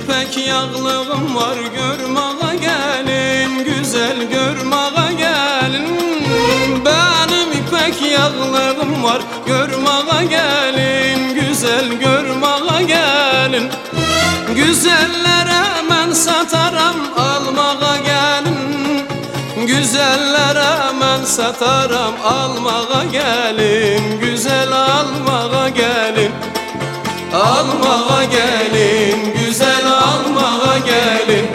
ipek yağlığım var, görmeye gelin, güzel görmeye gelin. Benim ipek yağlığım var, görmeye gelin, güzel görmeye gelin. Güzellere ben satarım, almaya gelin. Güzellere ben satarım, almaya gelin. Güzel almaya gelin. Almaya gelin, güzel almaya gelin.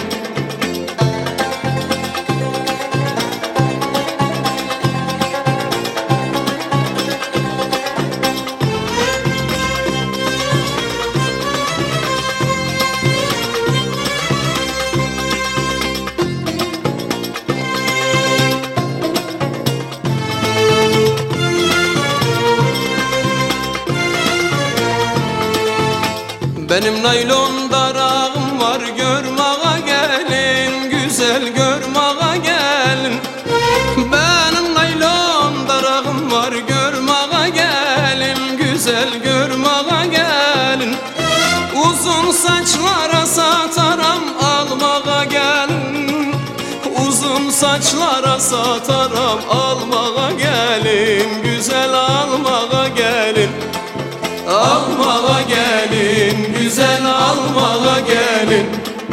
Benim naylon darağım var, görmeye gelin, güzel görmeye gelin. Benim naylon darağım var, görmeye gelin, güzel görmeye gelin. Uzun saçlara satarım, almaya gelin. Uzun saçlara satarım, almaya gelin, güzel almaya gelin. Almaya gelin, güzel almaya gelin.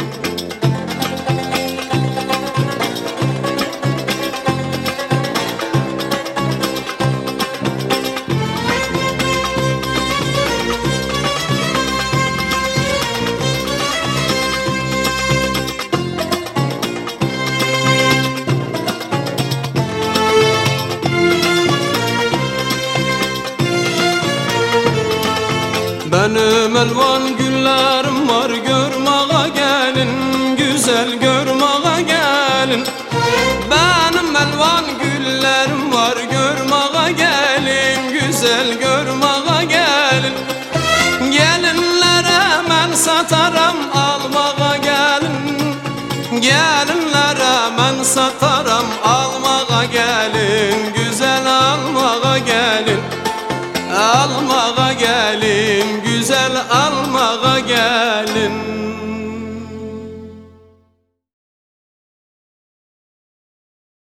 Benim elvan güllerim var, görmeye gelin, güzel görmeye gelin. Benim elvan güllerim var, görmeye gelin, güzel görmeye gelin. Gelinlere ben satarım, almaya gelin. Gelinlere ben satarım, almaya gelin, güzel almaya gelin. Almaya gelin, güzel almaya gelin.